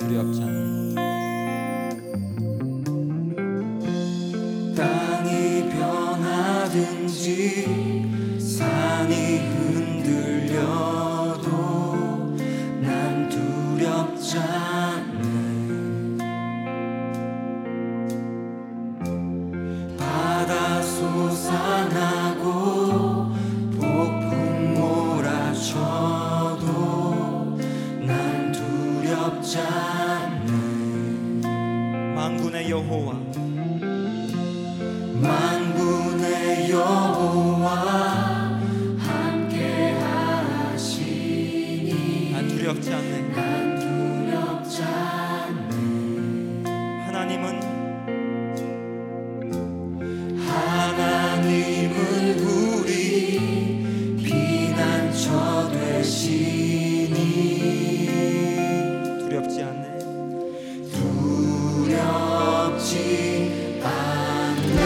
두렵지 않네. 땅이 변하든지 산이 흔들려도 난 두렵지 않네. 바다 솟아나고 폭풍 몰아쳐도 난 두렵지 않네. 만군의 여호와, 만군의 여호와 함께 하시니 난 두렵지 않네. 난 두렵지 않네. 하나님은 우리 피난처 되시니 두렵지 않네. 두렵지 않네.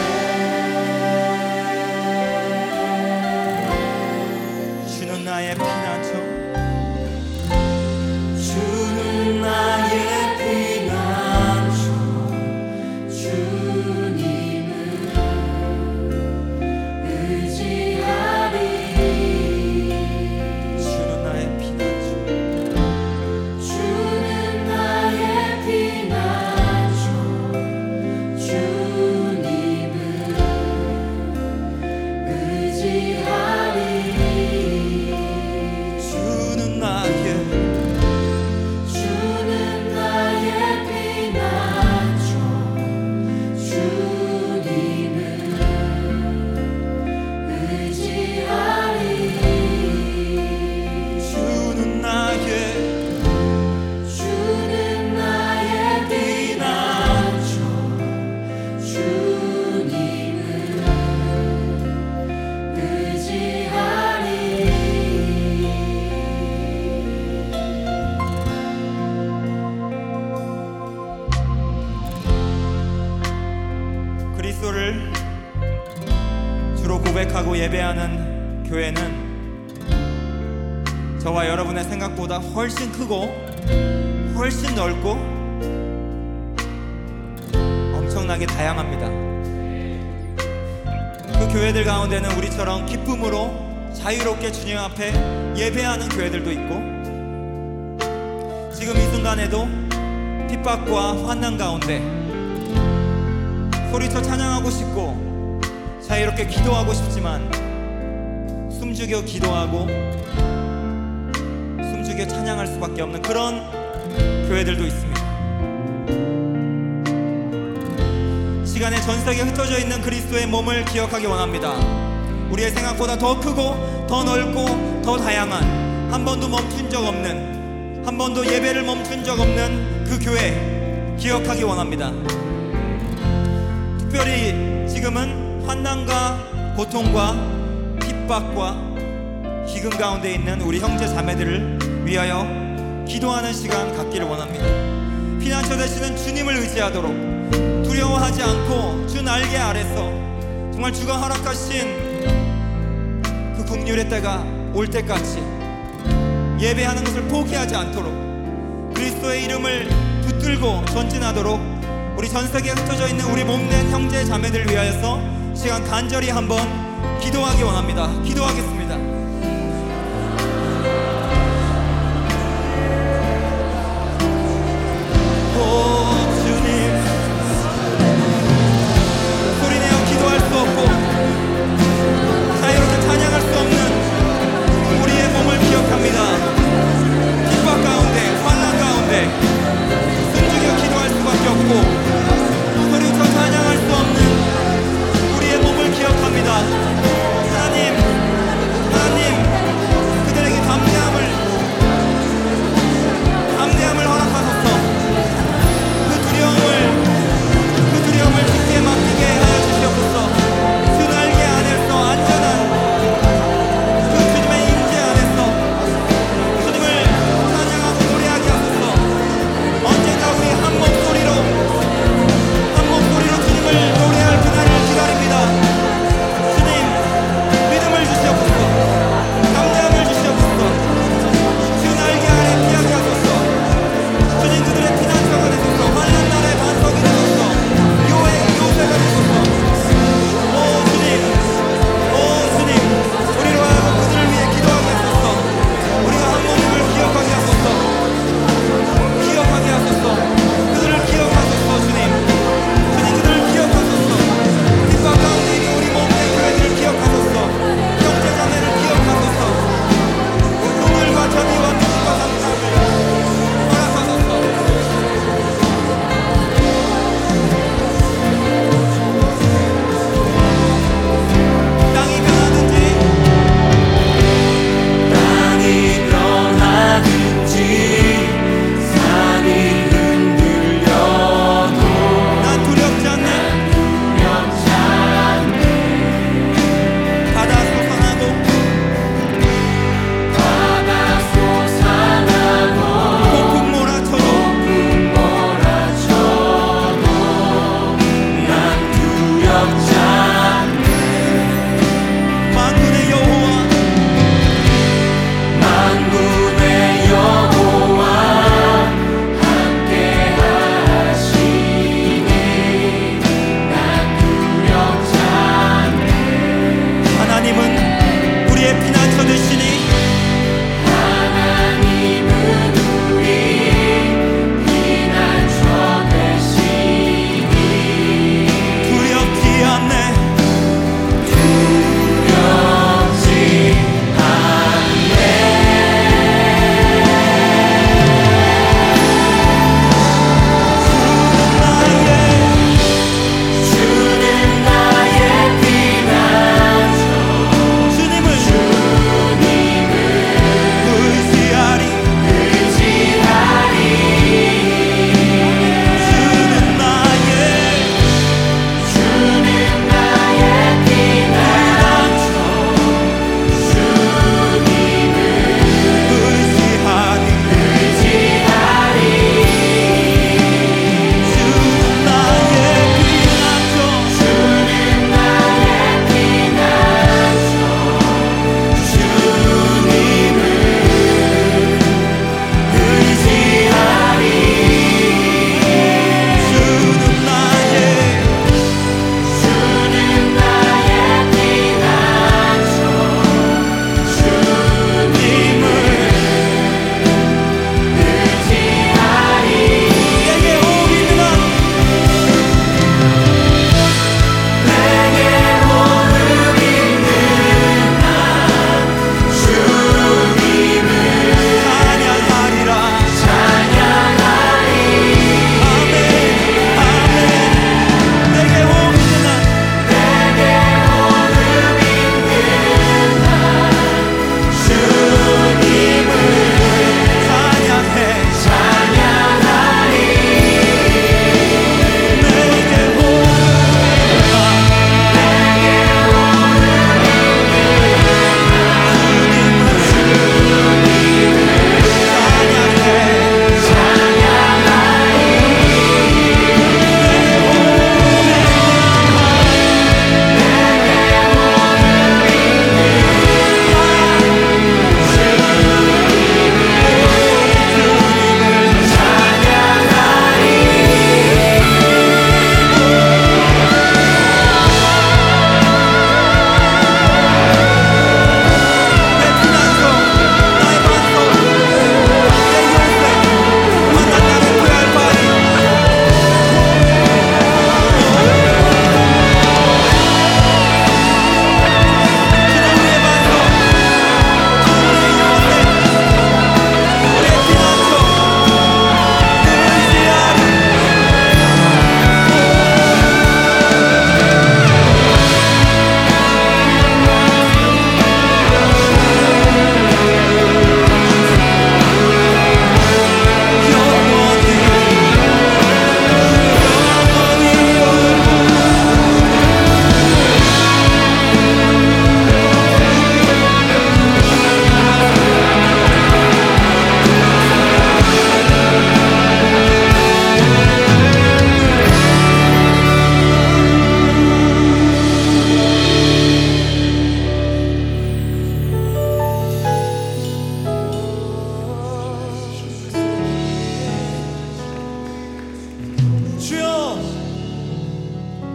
주는 나의 피난처, 주는 나의 피난처. 주님을 의지하리. 주는 나의 피난처, 주는 나의 피난처. 주님을 의지하리. 주는 나의 주는 나의 피난처. 주님을 의지하리. 주는 나의 주는 나의 피난처. 주님을 의지하리. 그리스도를 주로 고백하고 예배하는 교회는 저와 여러분의 생각보다 훨씬 크고 훨씬 넓고 엄청나게 다양합니다. 그 교회들 가운데는 우리처럼 기쁨으로 자유롭게 주님 앞에 예배하는 교회들도 있고, 지금 이 순간에도 핍박과 환난 가운데 소리쳐 찬양하고 싶고 자유롭게 기도하고 싶지만 숨죽여 기도하고 숨죽여 찬양할 수밖에 없는 그런 교회들도 있습니다. 시간의 전 세계에 흩어져 있는 그리스도의 몸을 기억하기 원합니다. 우리의 생각보다 더 크고 더 넓고 더 다양한, 한 번도 멈춘 적 없는, 한 번도 예배를 멈춘 적 없는 그 교회 기억하기 원합니다. 특별히 지금은 환난과 고통과 핍박과 기금 가운데 있는 우리 형제 자매들을 위하여 기도하는 시간 갖기를 원합니다. 피난처 되시는 주님을 의지하도록, 두려워하지 않고 주 날개 아래서 정말 주가 허락하신 그 긍휼의 때가 올 때까지 예배하는 것을 포기하지 않도록, 그리스도의 이름을 붙들고 전진하도록 우리 전세계에 흩어져 있는 우리 몸된 형제 자매들을 위하여서 시간 간절히 한번 기도하기 원합니다. 기도하겠습니다. 오 주님, 소리내어 기도할 수 없고 자유롭게 찬양할 수 없는 우리의 몸을 기억합니다. 핍박 가운데, 환난 가운데 숨죽여 기도할 수밖에 없고 소리쳐 찬양할 수 없는 우리의 몸을 기억합니다. 하나님,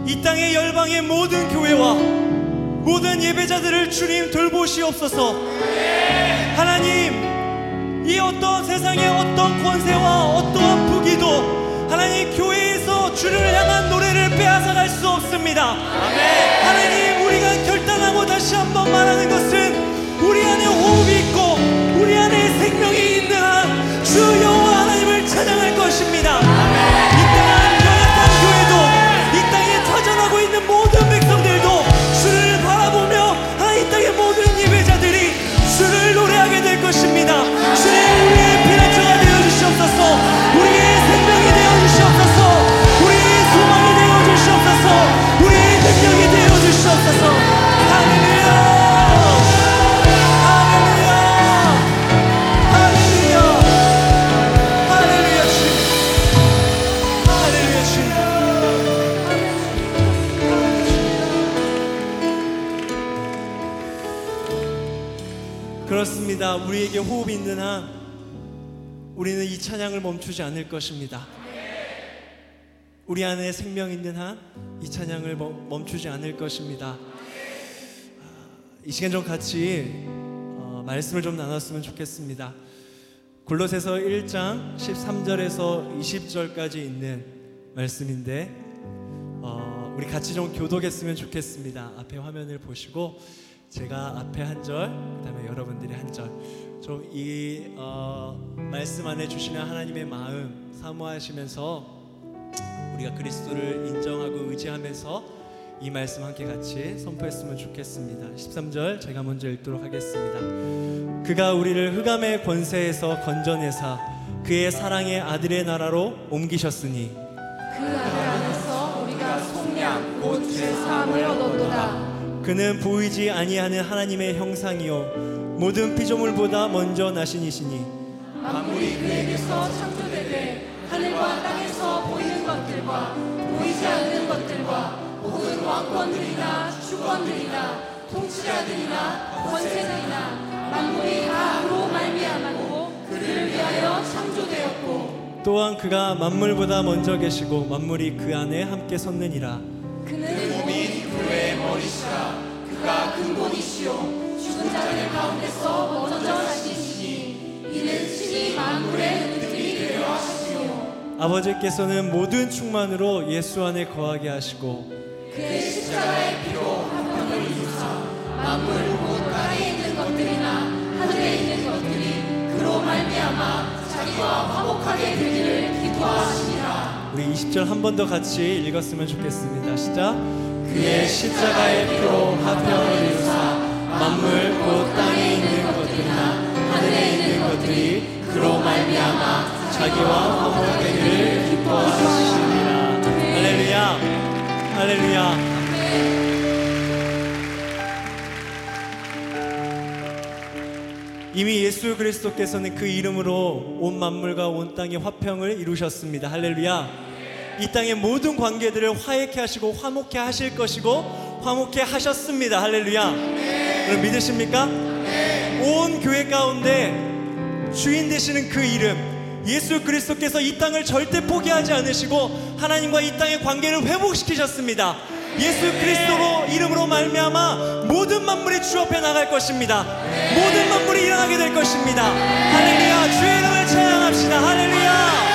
이 땅의 열방의 모든 교회와 모든 예배자들을 주님 돌보시옵소서. 하나님, 이 어떤 세상의 어떤 권세와 어떠한 부귀도 하나님 교회에서 주를 향한 노래를 빼앗아갈 수 없습니다. 하나님, 우리가 결단하고 다시 한번 말하는 것은 우리 안에 호흡이 있고 우리 안에 생명이 있는 한 주 여호와 하나님을 찬양할 것입니다. 이 땅은 연약한 교회도, 이 땅에 터전하고 있는 모든 백성들도 주를 바라보며 이 땅의 모든 예배자들이 주를 노래하게 될 것입니다. 주님, 우리의 피난처가 되어주시옵소서. 우리의 생명이 되어주시옵소서. 우리의 소망이 되어주시옵소서. 우리의 능력이 되어주시옵소서. 할렐루야. 그렇습니다. 우리에게 호흡이 있는 한 우리는 이 찬양을 멈추지 않을 것입니다. 우리 안에 생명 있는 한 이 찬양을 멈추지 않을 것입니다. 이 시간 좀 같이 말씀을 좀 나눴으면 좋겠습니다. 골로새서 1장 13절에서 20절까지 있는 말씀인데 우리 같이 좀 교독했으면 좋겠습니다. 앞에 화면을 보시고 제가 앞에 한 절, 그다음에 여러분들이 한 절, 좀 이 말씀 안에 주시는 하나님의 마음 사모하시면서 우리가 그리스도를 인정하고 의지하면서 이 말씀 함께 같이 선포했으면 좋겠습니다. 13절 제가 먼저 읽도록 하겠습니다. 그가 우리를 흑암의 권세에서 건져내사 그의 사랑의 아들의 나라로 옮기셨으니 그 아들 안에서 우리가 속량 곧 죄사함을 얻었도다. 그는 보이지 아니하는 하나님의 형상이요 모든 피조물보다 먼저 나신 이시니 만물이 그에게서 창조되되 하늘과 땅에서 보이는 것들과 보이지 않는 것들과 혹은 왕권들이나 주권들이나 통치자들이나 권세들이나 만물이 다 그로 말미암았고 그를 위하여 창조되었고 또한 그가 만물보다 먼저 계시고 만물이 그 안에 함께 섰느니라. 그는 몸이 그의 머리시라. 그가 근본이시요 죽은 자들 가운데서 먼저 나시니 이는 친히 만물의 은들이 되려 하시며 아버지께서는 모든 충만으로 예수 안에 거하게 하시고 그의 십자가의 피로 화평을 이루사 만물 곧 땅에 있는 것들이나 하늘에 있는 것들이 그로 말미암아 자기와 화목하게 되기를 기도하시니라. 우리 20절 한 번 더 같이 읽었으면 좋겠습니다. 시작. 그의 십자가의 피로 화평을 이루사 만물 곧 땅에 있는 것들이나 하늘에 있는 것들이 그로 말미암아 자기와 화목하게 되기를 기뻐하시니라. 할렐루야. 할렐루야. 이미 예수 그리스도께서는 그 이름으로 온 만물과 온 땅의 화평을 이루셨습니다. 할렐루야. 이 땅의 모든 관계들을 화해케 하시고 화목케 하실 것이고 화목케 하셨습니다. 할렐루야. 여러분 믿으십니까? 온 교회 가운데 주인 되시는 그 이름 예수 그리스도께서 이 땅을 절대 포기하지 않으시고 하나님과 이 땅의 관계를 회복시키셨습니다. 예수 그리스도 이름으로 말미암아 모든 만물이 주 앞에 나갈 것입니다. 모든 만물이 일어나게 될 것입니다. 할렐루야. 주의 이름을 찬양합시다. 할렐루야.